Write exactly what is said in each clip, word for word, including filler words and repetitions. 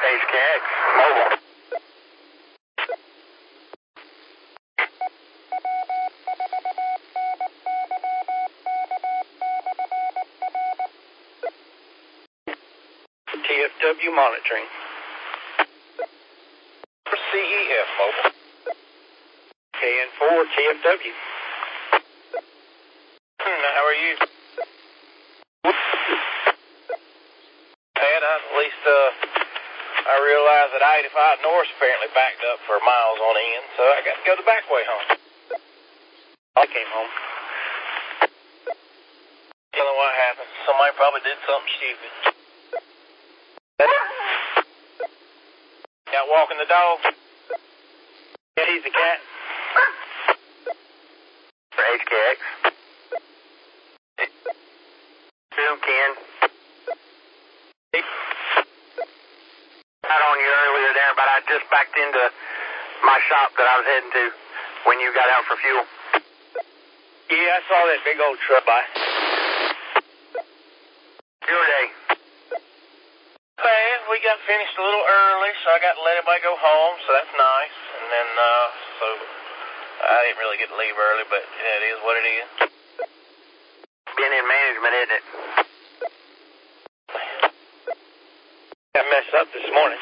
H K X, mobile. T F W monitoring. C E F, mobile. K N four, T F W. Hmm, how are you? Pat, I, at least uh, I realized that I eighty-five North apparently backed up for miles on end, so I got to go the back way home. I came home. You know what happened? Somebody probably did something stupid. Out walking the dog? Yeah, he's the cat. For H K X. Two, Ken. Out on you earlier there, but I just backed into my shop that I was heading to when you got out for fuel. Yeah, I saw that big old truck by. Your day. Well, we got finished a little early, so I got to let everybody go home, so that's nice. And then, uh, so I didn't really get to leave early, but yeah, it is what it is. Being in management, isn't it? I messed up this morning.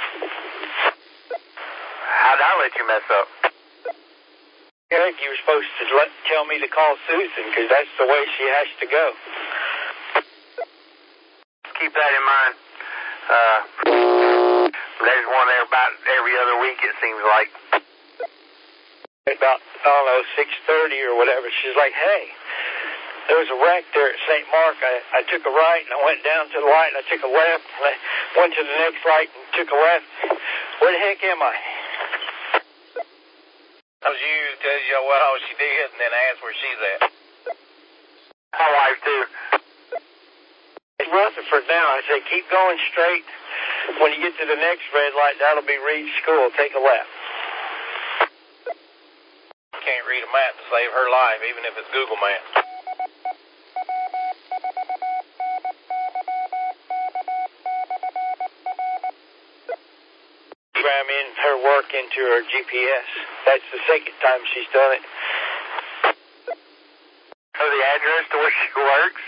How'd I let you mess up? I think you were supposed to let, tell me to call Susan, because that's the way she has to go. Keep that in mind. Uh, there's one there about every other week, it seems like. About, I don't know, six thirty or whatever, she's like, hey, there was a wreck there at Saint Mark. I, I took a right, and I went down to the light, and I took a left, and I went to the next light and took a left. Where the heck am I? That was you tell you what all she did, and then asked where she's at. My wife, too. It's Rutherford now. I say, keep going straight. When you get to the next red light, that'll be Reed School. Take a left. Can't read a map to save her life, even if it's Google Maps. Program in her work into her G P S. That's the second time she's done it. Know the address to where she works?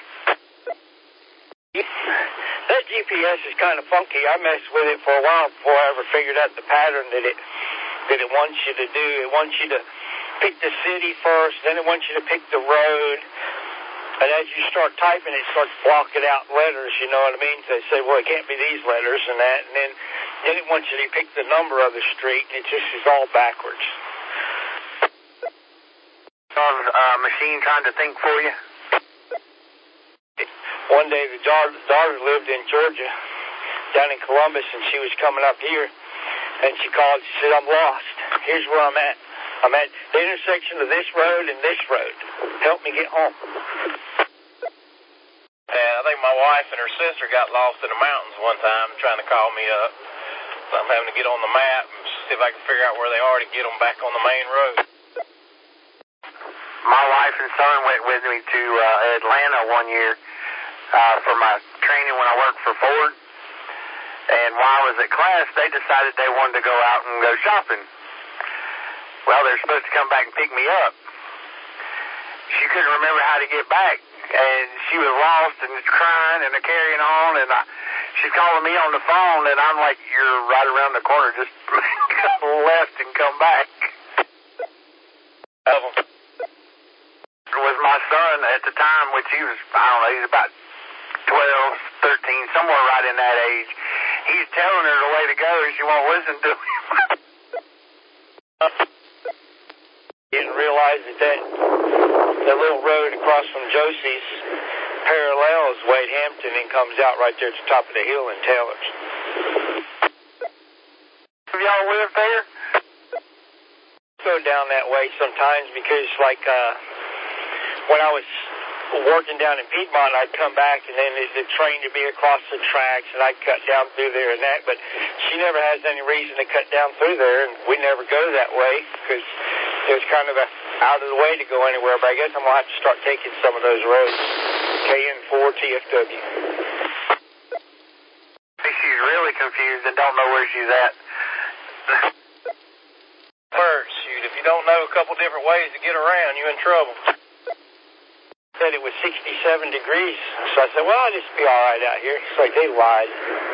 That G P S is kind of funky. I messed with it for a while before I ever figured out the pattern that it that it wants you to do. It wants you to pick the city first, then it wants you to pick the road. And as you start typing, it starts blocking out letters, you know what I mean? So they say, well, it can't be these letters and that. And then, then it wants you to pick the number of the street, and it just is all backwards. Some uh, machine trying to think for you? One day the daughter, the daughter lived in Georgia, down in Columbus, and she was coming up here, and she called. She said, I'm lost. Here's where I'm at. I'm at the intersection of this road and this road. Help me get home. Yeah, I think my wife and her sister got lost in the mountains one time trying to call me up. So I'm having to get on the map and see if I can figure out where they are to get them back on the main road. My wife and son went with me to uh, Atlanta one year uh, for my training when I worked for Ford. And while I was at class, they decided they wanted to go out and go shopping. Well, they're supposed to come back and pick me up. She couldn't remember how to get back, and she was lost and crying and carrying on, and I, she's calling me on the phone, and I'm like, you're right around the corner, just go left and come back. It was my son at the time, which he was, I don't know, he was about twelve, thirteen, somewhere right in that age. He's telling her the way to go, and she won't listen to him. Didn't realize that that, that little road across from Josie's parallels Wade Hampton and comes out right there at the top of the hill in Taylor's. Have y'all lived there? Go down that way sometimes because, like, uh, when I was working down in Piedmont, I'd come back and then the train would be across the tracks and I'd cut down through there and that, but she never has any reason to cut down through there, and we never go that way because it was kind of a out of the way to go anywhere, but I guess I'm going to have to start taking some of those roads. K N four T F W. She's really really confused and don't know where she's at. First, shoot, if you don't know a couple different ways to get around, you're in trouble. Said it was sixty-seven degrees, so I said, well, I'll just be all right out here. It's like they lied.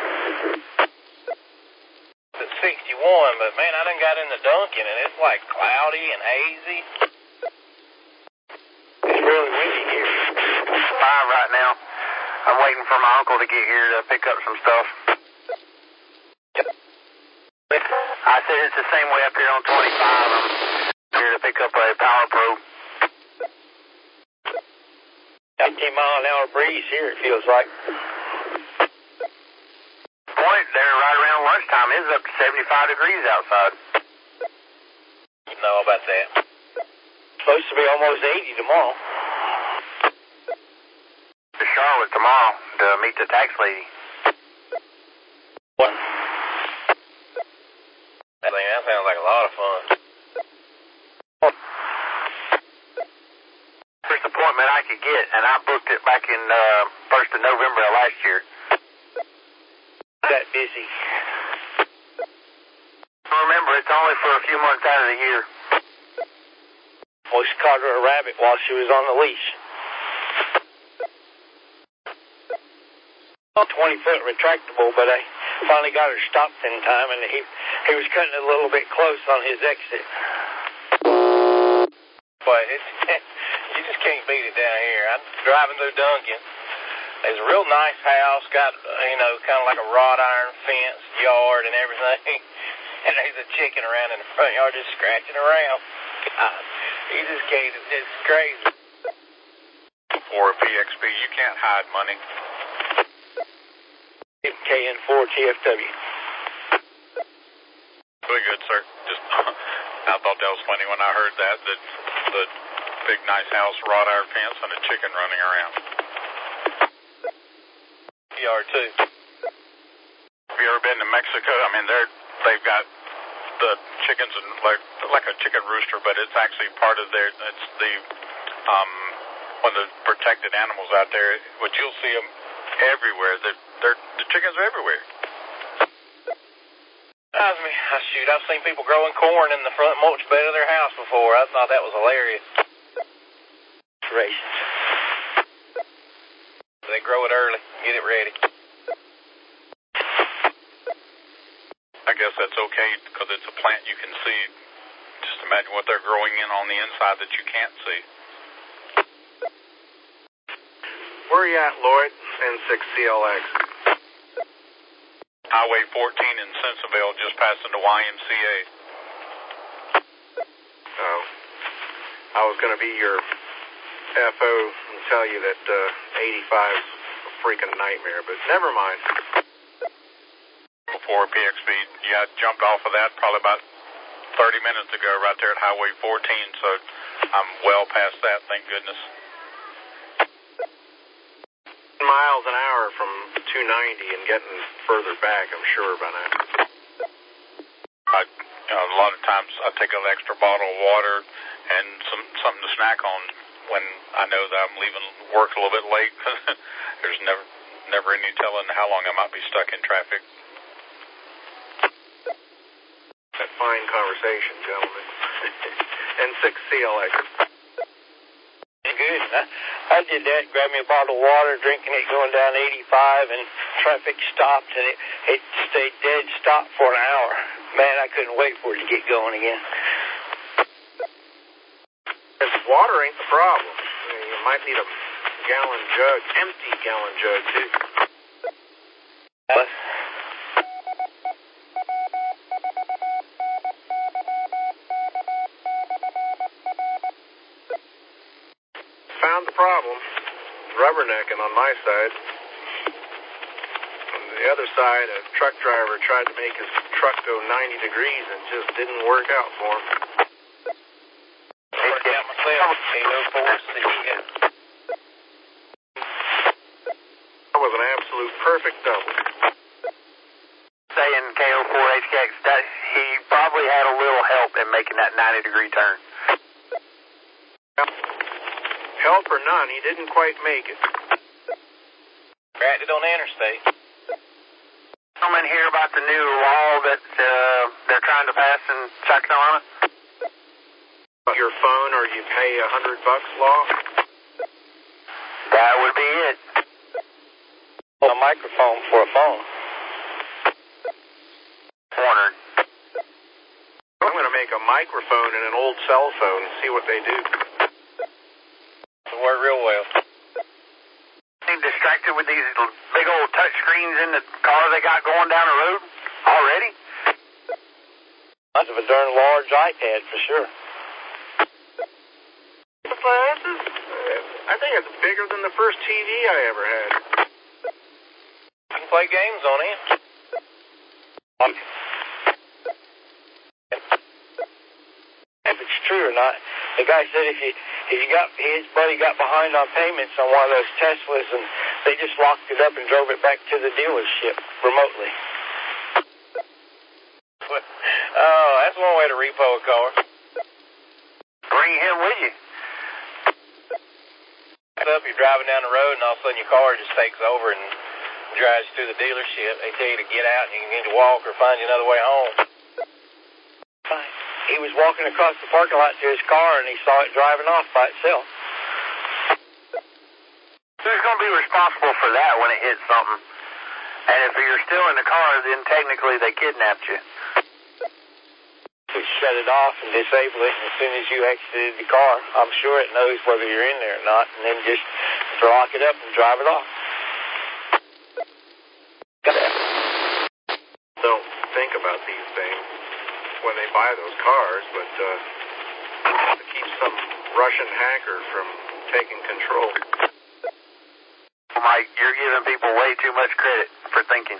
It's sixty-one, but man, I done got in the Duncan, and it's like cloudy and hazy. It's really windy here. It's five right now. I'm waiting for my uncle to get here to pick up some stuff. I said it's the same way up here on twenty-five. I'm here to pick up a power probe. eighteen mile an hour breeze here, it feels like. Point there right around lunchtime. It's up to seventy-five degrees outside. You know about that. Supposed to be almost eighty tomorrow. To Charlotte tomorrow to meet the tax lady. What? I think that sounds like a lot of fun. First appointment I could get, and I booked it back in uh, first of November of last year. That busy. Remember, it's only for a few months out of the year. Well, she caught her a rabbit while she was on the leash. twenty foot retractable, but I finally got her stopped in time, and he he was cutting it a little bit close on his exit. But it's, you just can't beat it down here. I'm driving through Duncan. There's a real nice house, got, you know, kind of like a wrought iron fence, yard and everything. And there's a chicken around in the front yard just scratching around. God, he just can't, it's crazy. For a P X P, you can't hide money. K N four T F W. Very good, sir. Just, I thought that was funny when I heard that, that the big nice house, wrought iron fence, and a chicken running around. P R two. Have you ever been to Mexico? I mean, they're, they've got the chickens and like, like a chicken rooster, but it's actually part of their, it's the, um, one of the protected animals out there, but you'll see them everywhere. They're, they're, the chickens are everywhere. Reminds me, I shoot, I've seen people growing corn in the front mulch bed of their house before. I thought that was hilarious. Racist. They grow it early, get it ready. I guess that's okay because it's a plant you can see. Just imagine what they're growing in on the inside that you can't see. Where are you at, Lloyd? N six C L X. Highway fourteen in Simpsonville, just passing the Y M C A. Oh. I was going to be your F O and tell you that uh, eighty-five's a freaking nightmare, but never mind. Before P X P, yeah, I jumped off of that probably about thirty minutes ago right there at Highway fourteen, so I'm well past that, thank goodness. Miles an hour from two ninety and getting further back, I'm sure, by now. I, you know, a lot of times I take an extra bottle of water and some something to snack on when I know that I'm leaving work a little bit late. There's never never any telling how long I might be stuck in traffic. That fine conversation, gentlemen. N six C L X. Good. I, I did that, grabbed me a bottle of water, drinking it, going down eighty-five, and traffic stopped, and it, it stayed dead stopped for an hour. Man, I couldn't wait for it to get going again. This water ain't the problem. You might need a gallon jug, empty gallon jug, too. What? Found the problem. Rubbernecking on my side. On the other side, a truck driver tried to make his truck go ninety degrees and just didn't work out for him. Worked out myself. eight oh four C N. That was an absolute perfect double. Saying K O four H K X, that he probably had a little help in making that ninety degree turn. Help or none, he didn't quite make it. Cracked it on the interstate. I gentlemen hear about the new law that uh, they're trying to pass in South Carolina? Your phone or you pay a hundred bucks law? That would be it. A microphone for a phone. Cornered. I'm going to make a microphone in an old cell phone and see what they do. It'll work real well. Being distracted with these big old touch screens in the car they got going down the road already? Much of a darn large iPad for sure. Glasses? I think it's bigger than the first T V I ever had. You can play games on it. If it's true or not, the guy said if you if you got his buddy got behind on payments on one of those Teslas and they just locked it up and drove it back to the dealership remotely. Oh, that's one way to repo a car. Bring him with you. Up, you're driving down the road and all of a sudden your car just takes over and drives you to the dealership. They tell you to get out and you need to walk or find you another way home. He was walking across the parking lot to his car and he saw it driving off by itself. Who's going to be responsible for that when it hits something? And if you're still in the car, then technically they kidnapped you. We shut it off and disable it, and as soon as you exited the car, I'm sure it knows whether you're in there or not, and then just lock it up and drive it off. Don't think about these things when they buy those cars, but uh, to keep some Russian hacker from taking control. Mike, you're giving people way too much credit for thinking.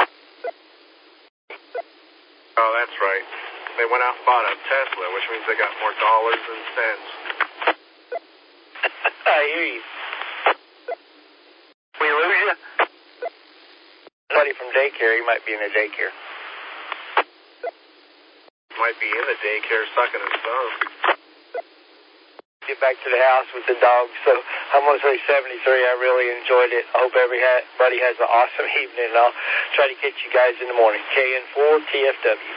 Oh, that's right. They went out and bought a Tesla, which means they got more dollars than cents. I hear you. We lose you? Somebody from daycare, he might be in a daycare. Might be in the daycare sucking his thumb. Get back to the house with the dog, so I'm going to say seventy-three. I really enjoyed it. I hope everybody has an awesome evening, and I'll try to catch you guys in the morning. K N four T F W.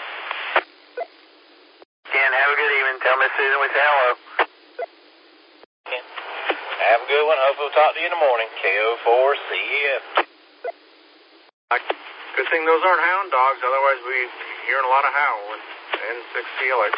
Ken, have a good evening. Tell Miss Susan we say hello. Have a good one. Hope we'll talk to you in the morning. K O four C E F. Good thing those aren't hound dogs, otherwise we'd be hearing a lot of howling. N six Felix.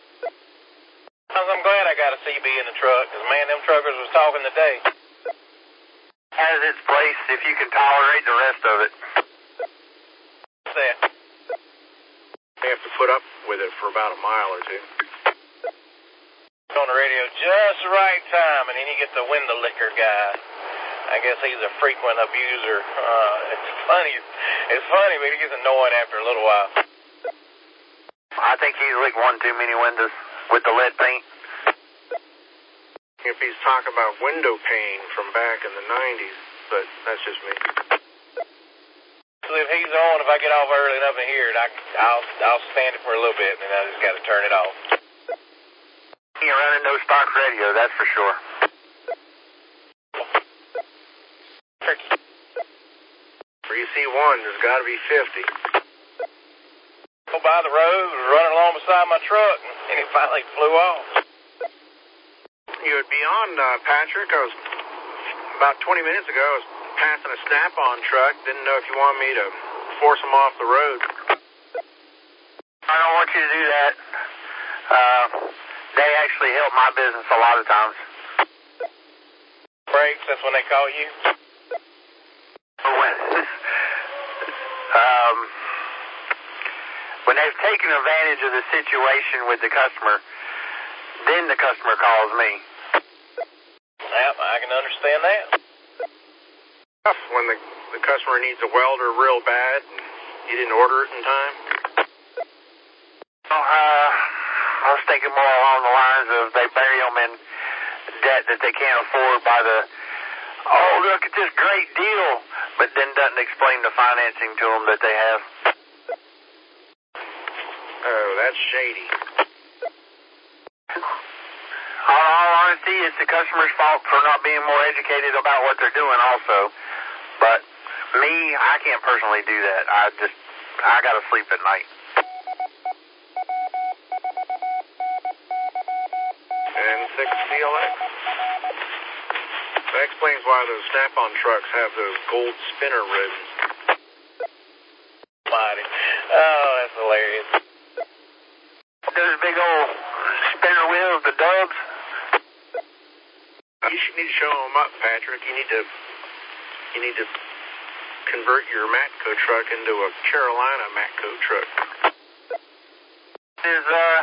I'm glad I got a C B in the truck, because, man, them truckers was talking today. Has its place if you can tolerate the rest of it. What's that? They have to put up with it for about a mile or two. On the radio just the right time, and then you get the window licker guy. I guess he's a frequent abuser. Uh, it's funny. It's funny, but he gets annoying after a little while. I think he's licked one too many windows with the lead paint. If he's talking about window pane from back in the nineties, but that's just me. So if he's on, if I get off early enough to hear it, I, I'll, I'll stand it for a little bit, and then I just got to turn it off. You're running no stock radio, that's for sure. Where you see one, there's got to be fifty. Go by the road, was running along beside my truck, and he finally flew off. You would be on, uh, Patrick. I was, about twenty minutes ago, I was passing a Snap-on truck. Didn't know if you want me to force them off the road. I don't want you to do that. Uh, they actually help my business a lot of times. Brakes, that's when they call you? When, um, when they've taken advantage of the situation with the customer, then the customer calls me. Yep, I can understand that. When the, the customer needs a welder real bad and you didn't order it in time? Well, uh, I was thinking more along the lines of they bury them in debt that they can't afford by the, oh, look at this great deal, but then doesn't explain the financing to them that they have. Oh, that's shady. In all honesty, it's the customer's fault for not being more educated about what they're doing also. But Me, I can't personally do that. I just, I gotta sleep at night. And six C L X. That explains why those Snap-on trucks have those gold spinner ribbons. Mighty. Oh, that's hilarious. Those big old spinner wheels, the dubs. You should need to show them up, Patrick. You need to, you need to convert your Matco truck into a Carolina Matco truck. Is uh,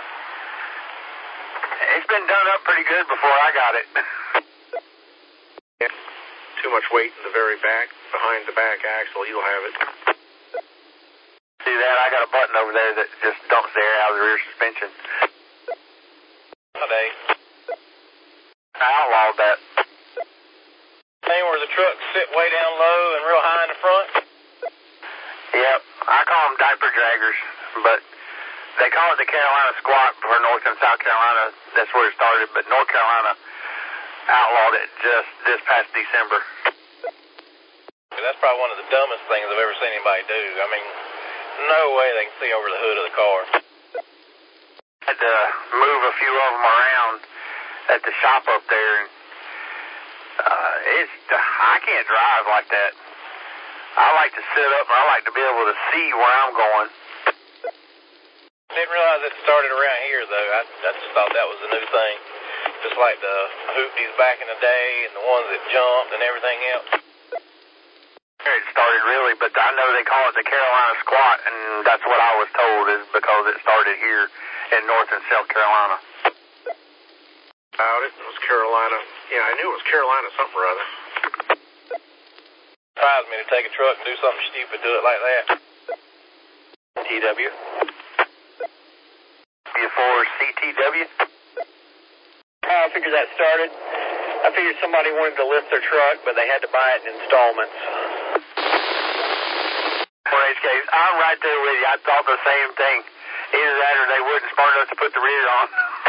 it's been done up pretty good before I got it. Yeah. Too much weight in the very back, behind the back axle, you'll have it. See that? I got a button over there that just dumps the air out of the rear suspension. Hi, Dave. I outlawed that. Thing where the trucks sit way down low and real high in the front? Yep. I call them diaper draggers, but they call it the Carolina squat for North and South Carolina. That's where it started, but North Carolina outlawed it just this past December. That's probably one of the dumbest things I've ever seen anybody do. I mean, no way they can see over the hood of the car. Had to move a few of them around at the shop up there. And, uh, it's, I can't drive like that. I like to sit up and I like to be able to see where I'm going. Didn't realize it started around here, though. I, I just thought that was a new thing. Just like the hoopties back in the day and the ones that jumped and everything else. It started really, but I know they call it the Carolina squat, and that's what I was told is because it started here in North and South Carolina. About it, it was Carolina. Yeah, I knew it was Carolina something or other. Surprised me to take a truck and do something stupid, do it like that. T W. For C T W? I figured that started. I figured somebody wanted to lift their truck, but they had to buy it in installments. For H K, I'm right there with you. I thought the same thing. Either that or they weren't smart enough to put the rear on.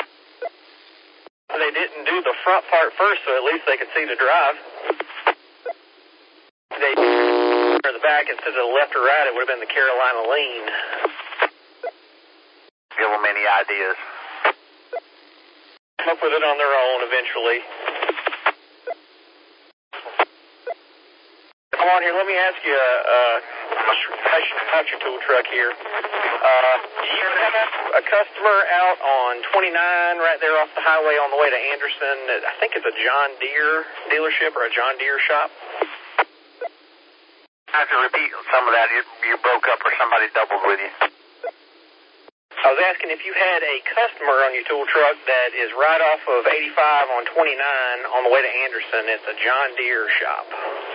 They didn't do the front part first, so at least they could see the drive. They did the back instead of the left or right, it would have been the Carolina lean. Give them any ideas. Come up with it on their own eventually. Come on here, let me ask you a uh, question about your tool truck here. Uh, you have a customer out on twenty-nine right there off the highway on the way to Anderson. I think it's a John Deere dealership or a John Deere shop. I have to repeat some of that. You, you broke up or somebody doubled with you. I was asking if you had a customer on your tool truck that is right off of eighty-five on twenty-nine on the way to Anderson. It's a John Deere shop.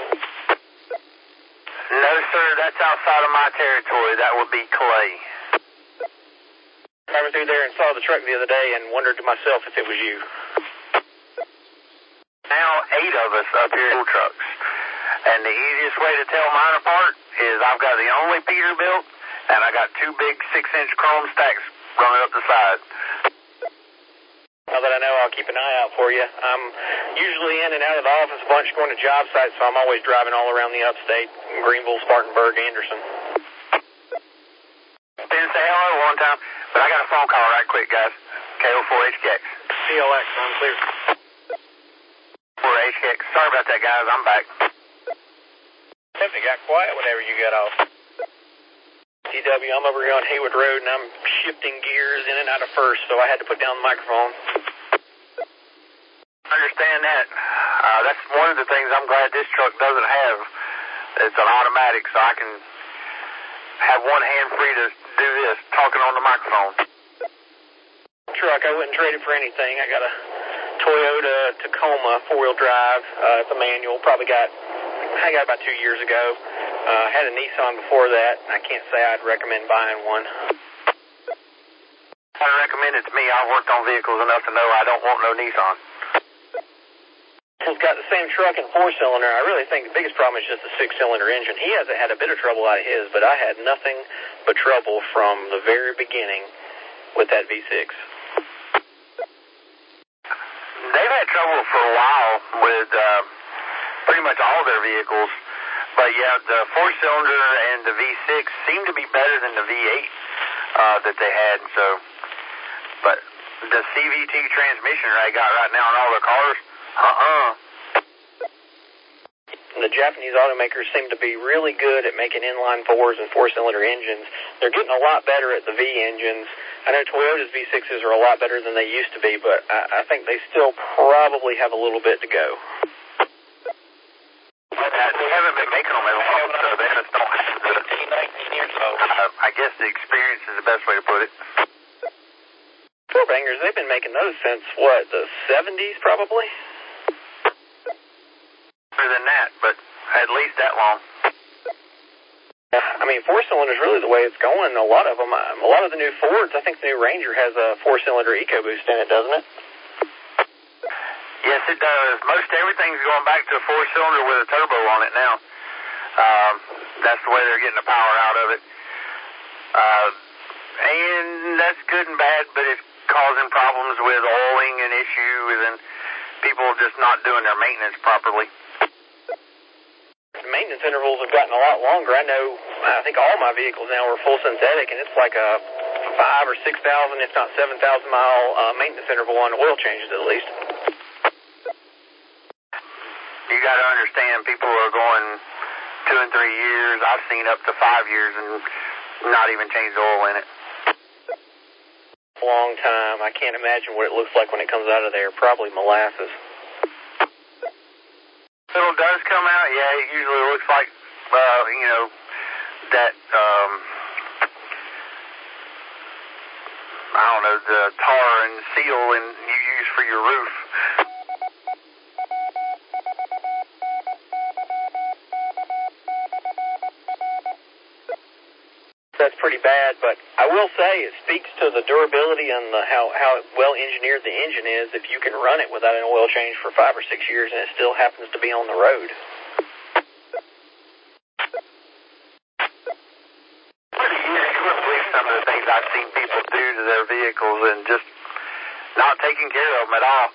No, sir, that's outside of my territory. That would be Clay. I went through there and saw the truck the other day and wondered to myself if it was you. Now eight of us up here in tool trucks. And the easiest way to tell mine apart is I've got the only Peterbilt, and I got two big six-inch chrome stacks running up the side. Now that I know, I'll keep an eye out for you. I'm usually in and out of the office a bunch going to job sites, so I'm always driving all around the upstate, Greenville, Spartanburg, Anderson. Didn't say hello one time, but I got a phone call right quick, guys. K O four H K X. C L X, I'm clear. four H K X. Sorry about that, guys. I'm back. It got quiet whenever you got off. T W, I'm over here on Haywood Road, and I'm shifting gears in and out of first, so I had to put down the microphone. I understand that. Uh, that's one of the things I'm glad this truck doesn't have. It's an automatic, so I can have one hand free to do this, talking on the microphone. Truck, I wouldn't trade it for anything. I got a Toyota Tacoma four-wheel drive. Uh, it's a manual. Probably got, I got about two years ago. Uh, had a Nissan before that. I can't say I'd recommend buying one. I recommend it to me. I've worked on vehicles enough to know I don't want no Nissan. He's got the same truck and four-cylinder. I really think the biggest problem is just the six-cylinder engine. He hasn't had a bit of trouble out of his, but I had nothing but trouble from the very beginning with that V six. They've had trouble for a while with uh, pretty much all their vehicles, But yeah, the four-cylinder and the V six seem to be better than the V eight uh, that they had. So, but the C V T transmission they got right now in all their cars, uh-uh. The Japanese automakers seem to be really good at making inline fours and four-cylinder engines. They're getting a lot better at the V engines. I know Toyota's V sixes are a lot better than they used to be, but I, I think they still probably have a little bit to go. They haven't been making them as long, so they just don't have the... eighteen, nineteen years old. Uh, I guess the experience is the best way to put it. Four bangers, they've been making those since, what, the seventies probably? Better than that, but at least that long. I mean, four-cylinder is really the way it's going. A lot of them, a lot of the new Fords, I think the new Ranger has a four-cylinder EcoBoost in it, doesn't it? Yes, it does. Most everything's going back to a four-cylinder with a turbo on it now. Um, that's the way they're getting the power out of it. Uh, and that's good and bad, but it's causing problems with oiling and issues and people just not doing their maintenance properly. The maintenance intervals have gotten a lot longer. I know, I think all my vehicles now are full synthetic, and it's like a five or six thousand, if not seven thousand mile uh, maintenance interval on oil changes at least. You got to understand, people are going two and three years. I've seen up to five years and not even changed oil in it. Long time. I can't imagine what it looks like when it comes out of there. Probably molasses. It does come out, yeah. It usually looks like, uh, you know, that, um, I don't know, the tar and seal and you use for your roof. That's pretty bad, but I will say it speaks to the durability and the, how, how well engineered the engine is if you can run it without an oil change for five or six years and it still happens to be on the road. You wouldn't believe some of the things I've seen people do to their vehicles and just not taking care of them at all.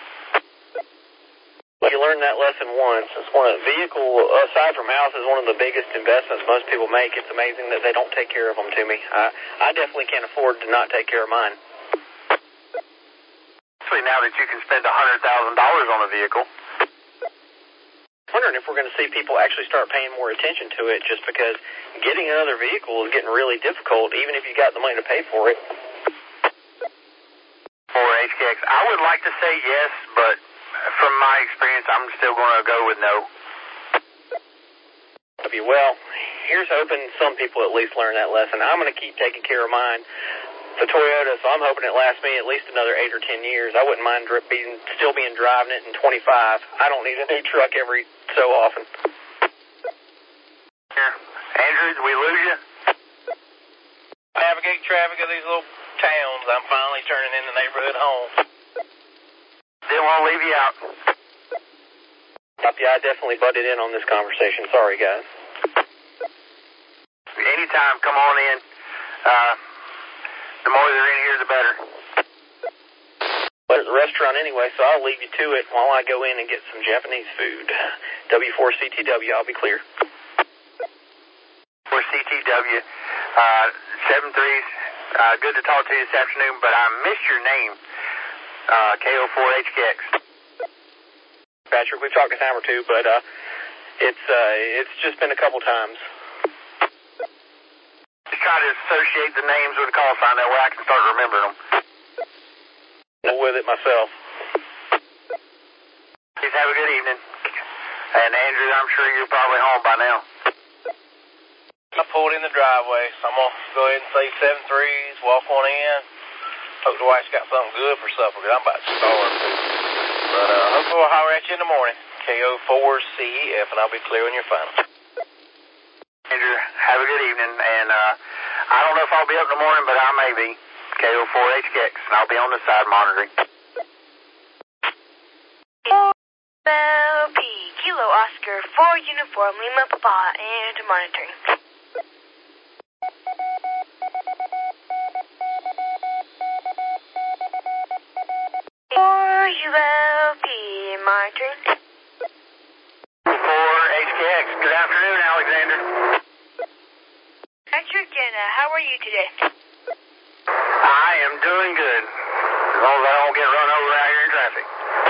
You learn that lesson once. It's one of the vehicle, aside from house, is one of the biggest investments most people make. It's amazing that they don't take care of them to me. I, I definitely can't afford to not take care of mine. Especially now that you can spend one hundred thousand dollars on a vehicle. I'm wondering if we're going to see people actually start paying more attention to it just because getting another vehicle is getting really difficult, even if you got the money to pay for it. For H K X, I would like to say yes, but from my experience, I'm still going to go with no. Well, here's hoping some people at least learn that lesson. I'm going to keep taking care of mine, the Toyota, so I'm hoping it lasts me at least another eight or ten years. I wouldn't mind being, still being driving it in twenty-five. I don't need a new truck every so often. Yeah. Andrew, did we lose you? Navigate traffic of these little towns. I'm finally turning in the neighborhood home. Didn't want to leave you out. Yeah, I definitely butted in on this conversation. Sorry, guys. Anytime, come on in. Uh, the more they're in here, the better. There's a restaurant anyway, so I'll leave you to it while I go in and get some Japanese food. W four C T W, I'll be clear. For C T W, uh, seven threes. Uh, good to talk to you this afternoon, but I missed your name. Uh, K O four H K X. Patrick, we've talked a time or two, but uh, it's uh, it's just been a couple times. Just try to associate the names with the call sign, that way I can start remembering them. I'm with it myself. Please have a good evening. And Andrew, I'm sure you're probably home by now. I pulled in the driveway, so I'm going to go ahead and say seven threes, walk on in. Hope the wife's got something good for supper, because I'm about to starve. But uh, hopefully we'll holler at you in the morning. K O four C E F, and I'll be clear on your final. Andrew, have a good evening. And uh, I don't know if I'll be up in the morning, but I may be. K O four H K X, and I'll be on the side monitoring. L P, Kilo Oscar, four Uniform, Lima Papa, and monitoring. four U L P, monitoring. four H K X, good afternoon. afternoon, Alexander. Patrick, and uh, how are you today? I am doing good. As long as I don't get run over out here in traffic.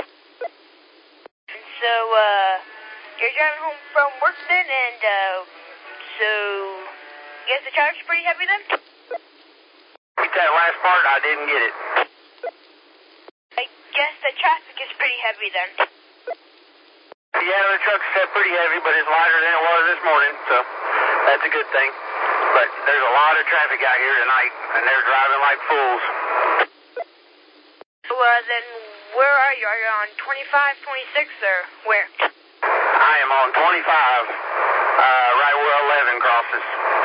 And so, uh, you're driving home from work then, and, uh, so, I guess the charge's pretty heavy then? Get that last part, I didn't get it. I guess the traffic is pretty heavy then. Yeah, the truck's set pretty heavy, but it's lighter than it was this morning, so that's a good thing. But there's a lot of traffic out here tonight, and they're driving like fools. Well, then, where are you? Are you on twenty-five, twenty-six, or where? I am on twenty-five, uh, right where eleven crosses.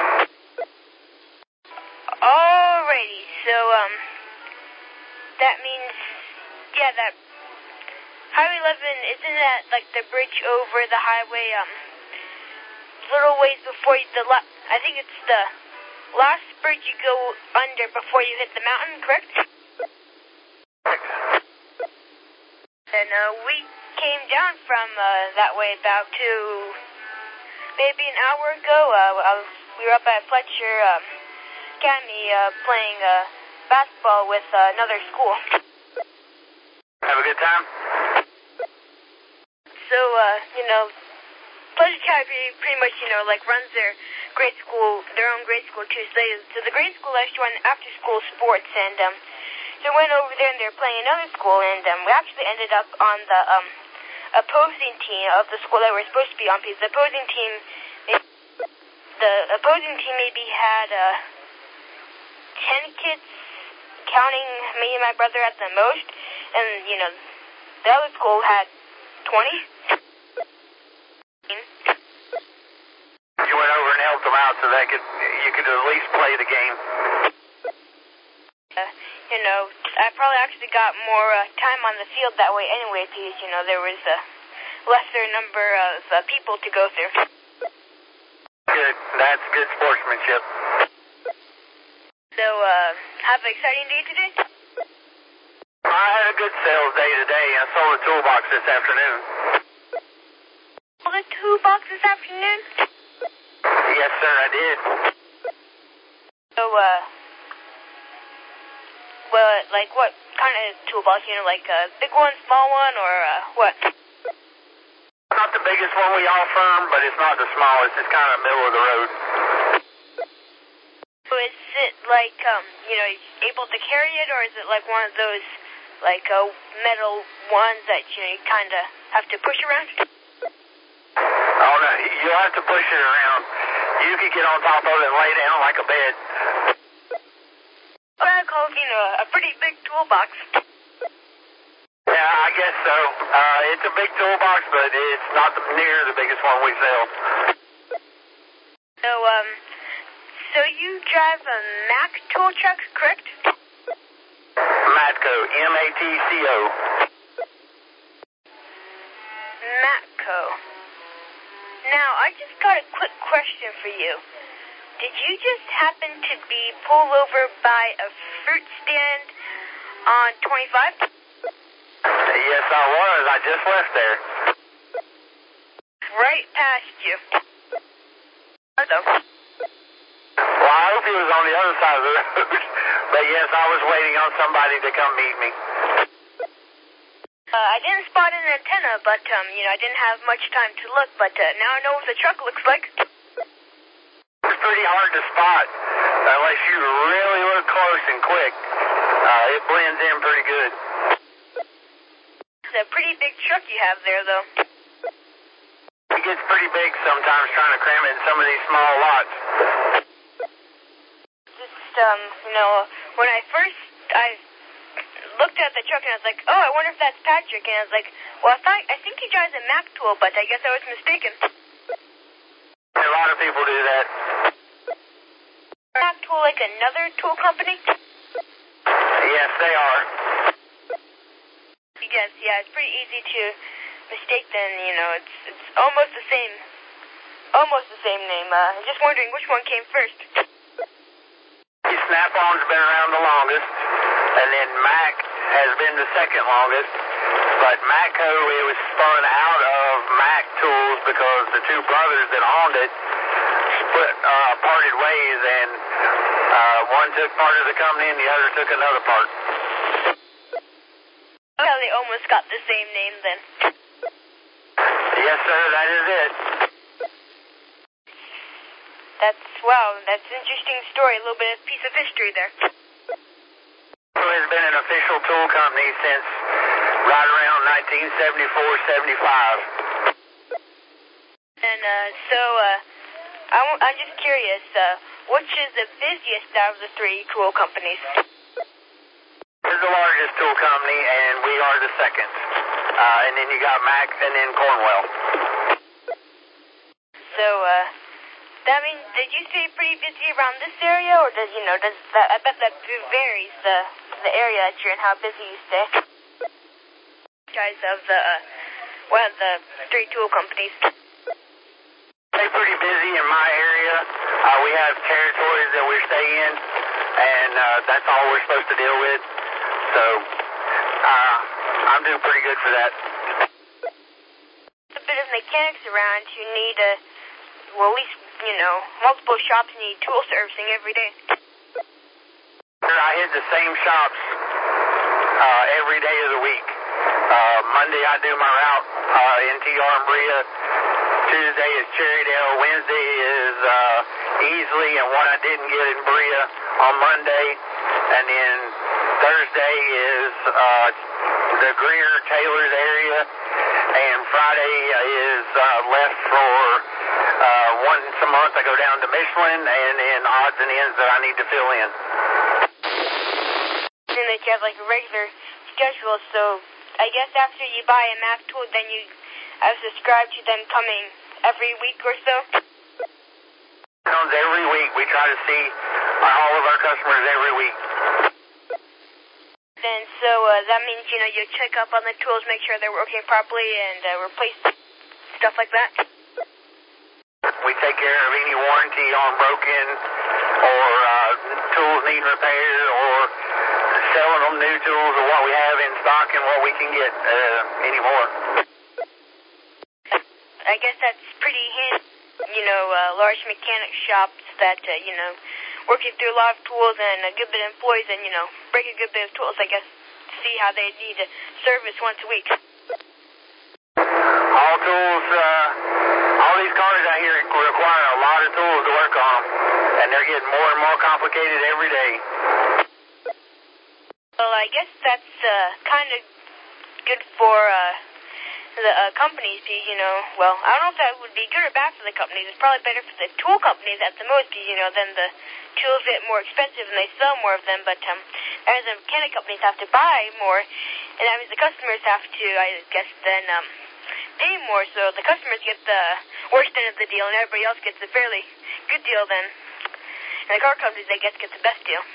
Alrighty, so, um, that means, yeah, that Highway eleven, isn't that, like, the bridge over the highway, um, little ways before you, the, la- I think it's the last bridge you go under before you hit the mountain, correct? And, uh, we came down from, uh, that way about two, maybe an hour ago. Uh, I was, we were up at Fletcher, um, Academy, uh, playing, uh, basketball with, uh, another school. Have a good time? So, uh, you know, Fletcher Academy pretty much, you know, like, runs their grade school, their own grade school, too. So, they, so the grade school actually run after-school sports, and, um, so we went over there and they were playing another school, and um, we actually ended up on the um, opposing team of the school that we were supposed to be on, because the opposing team, the opposing team maybe had uh, ten kids, counting me and my brother at the most, and, you know, the other school had twenty. You went over and helped them out so they could, you could at least play the game. Uh, you know, I probably actually got more uh, time on the field that way anyway, because, you know, there was a lesser number of uh, people to go through. Good. That's good sportsmanship. So, uh, have an exciting day today? I had a good sales day today. I sold a toolbox this afternoon. Sold a toolbox this afternoon? Yes, sir, I did. So, uh, well, like what kind of toolbox? You know, like a big one, small one, or uh, what? Not the biggest one we offer, but it's not the smallest. It's kind of middle of the road. So is it like, um, you know, able to carry it, or is it like one of those, like, uh, metal ones that, you know, you kind of have to push around? Oh, no, you'll have to push it around. You could get on top of it and lay down like a bed. What I call, you know, a pretty big toolbox. Yeah, I guess so. Uh, it's a big toolbox, but it's not the, near the biggest one we sell. So, um, so you drive a Mack tool truck, correct? Matco, M A T C O. Matco. Now, I just got a quick question for you. Did you just happen to be pulled over by a fruit stand on twenty-five? Yes, I was. I just left there. Right past you. Hello. Well, I hope he was on the other side of the road. But yes, I was waiting on somebody to come meet me. Uh, I didn't spot an antenna, but, um, you know, I didn't have much time to look, but uh, now I know what the truck looks like. It's pretty hard to spot unless you really look close and quick. Uh, it blends in pretty good. It's a pretty big truck you have there, though. It gets pretty big sometimes trying to cram it in some of these small lots. Just, um, you know, when I first, I looked at the truck and I was like, oh, I wonder if that's Patrick. And I was like, well, I thought, I think he drives a Mack tool, but I guess I was mistaken. A lot of people do that. Mack tool like another tool company? Yes, they are. Yes, yeah, it's pretty easy to mistake them, you know, it's it's almost the same, almost the same name. Uh, I'm just wondering which one came first. It's Snap-on's been around the longest, and then Mac has been the second longest. But Matco, it was spun out of Mac Tools because the two brothers that owned it split, uh, parted ways, and uh, one took part of the company and the other took another part. Well, they almost got the same name then. Yes, sir, that is it. That's, wow, that's an interesting story, a little bit of piece of history there. Matco has been an official tool company since right around nineteen seventy-four seventy-five. And uh, so, uh, I'm, I'm just curious, uh, which is the busiest out of the three tool companies? We're the largest tool company, and we are the second. Uh, and then you got Mac, and then Cornwell. So, uh, that means, did you stay pretty busy around this area, or does, you know, does that, I bet that varies, the, the area that you're in, how busy you stay? Guys of the, uh, well, the three tool companies. Stay pretty busy in my area. Uh, we have territories that we stay in, and uh, that's all we're supposed to deal with. So, uh, I'm doing pretty good for that. A bit of mechanics around who need a, well, at least, you know, multiple shops need tool servicing every day. I hit the same shops uh, every day of the week. Uh, Monday I do my route uh, in T R and Brea. Tuesday is Cherrydale. Wednesday is uh, Easley, and what I didn't get in Brea on Monday. And then Thursday is uh, the Greer Taylor's area, and Friday is uh, left for uh, once a month I go down to Michelin, and then odds and ends that I need to fill in. And that you have like a regular schedule, so I guess after you buy a Mac tool, then you uh, subscribe to them coming every week or so? Comes every week. We try to see all of our customers every week. Then so uh, that means, you know, you check up on the tools, make sure they're working properly, and uh, replace stuff like that? We take care of any warranty on broken or uh, tools need repair, or selling them new tools or what we have in stock and what we can get uh, anymore. I guess that's pretty handy, you know, uh, large mechanic shops that, uh, you know, working through a lot of tools and a good bit of employees and, you know, break a good bit of tools, I guess, see how they need to service once a week. All tools, uh, all these cars out here require a lot of tools to work on them, and they're getting more and more complicated every day. Well, I guess that's uh, kind of good for uh, the uh, companies, because, you know, well, I don't know if that would be good or bad for the companies. It's probably better for the tool companies at the most, because, you know, then the tools get more expensive and they sell more of them, but um, as the mechanic companies have to buy more, and that means the customers have to, I guess, then um, pay more, so the customers get the worst end of the deal, and everybody else gets a fairly good deal then. And the car companies, I guess, get the best deal.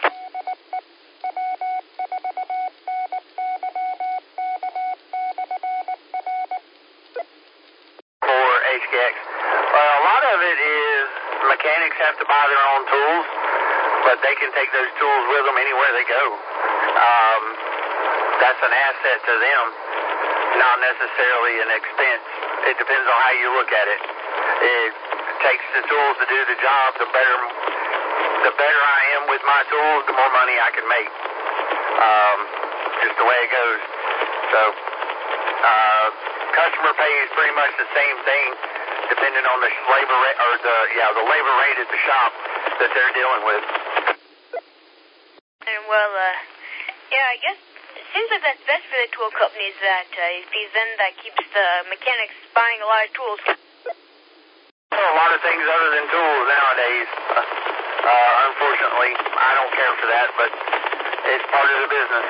H K X. Well, a lot of it is mechanics have to buy their own tools, but they can take those tools with them anywhere they go. Um, that's an asset to them, not necessarily an expense. It depends on how you look at it. It takes the tools to do the job. The better, the better I am with my tools, the more money I can make. Um, just the way it goes. So, uh, customer pays pretty much the same thing, depending on the labor rate or the yeah the labor rate at the shop that they're dealing with. And well, uh, yeah, I guess it seems like that's best for the tool companies. That uh, because then that keeps the mechanics buying a lot of tools. A lot of things other than tools nowadays. Uh, unfortunately, I don't care for that, but it's part of the business.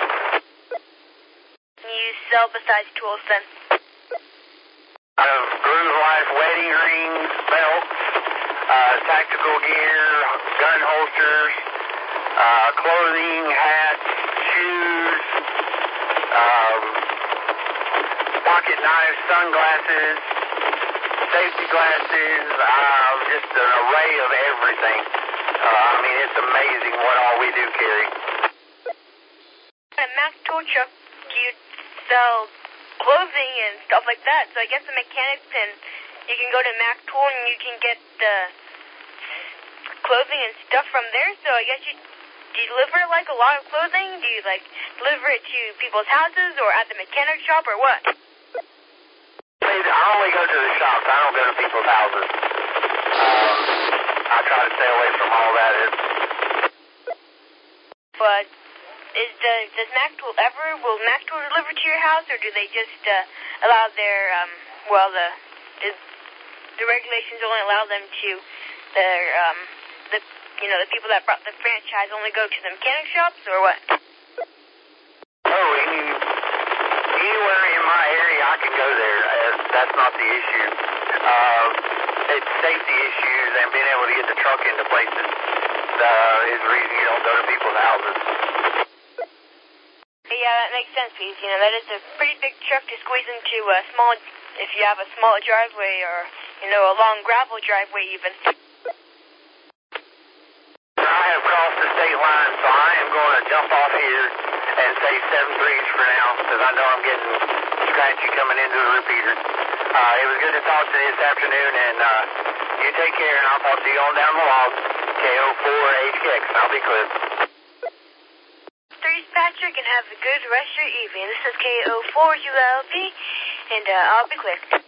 You sell besides tools then? Out of Groove Life wedding rings, belts, uh, tactical gear, gun holsters, uh, clothing, hats, shoes, um, pocket knives, sunglasses, safety glasses, uh, just an array of everything. Uh, I mean, it's amazing what all we we do carry. A Mac tool truck, do you sell clothing and stuff like that? So I guess the mechanics and you can go to Mac Tool and you can get the clothing and stuff from there. So I guess you deliver like a lot of clothing. Do you like deliver it to people's houses or at the mechanic shop or what? I only go to the shops. I don't go to people's houses. Um, I try to stay away from all that. It's... But is the, does Mac Tool ever, will Mac Tool deliver to your house, or do they just uh, allow their, um, well, the, the the regulations only allow them to, their, um, the, you know, the people that brought the franchise only go to the mechanic shops, or what? Oh, any, anywhere in my area I can go there. Uh, that's not the issue. Uh, it's safety issues and being able to get the truck into places uh, is the reason you don't go to people's houses. Yeah, that makes sense, because, you know, that is a pretty big truck to squeeze into a small, if you have a small driveway or, you know, a long gravel driveway even. I have crossed the state line, so I am going to jump off here and say seven threes for now, because I know I'm getting scratchy coming into the repeater. Uh, it was good to talk to you this afternoon, and uh, you take care, and I'll talk to you on down the log, K O four H K X, and I'll be clear. Threes, Patrick, and have a good rest of your evening. This is K O four U L P, and uh, I'll be clear.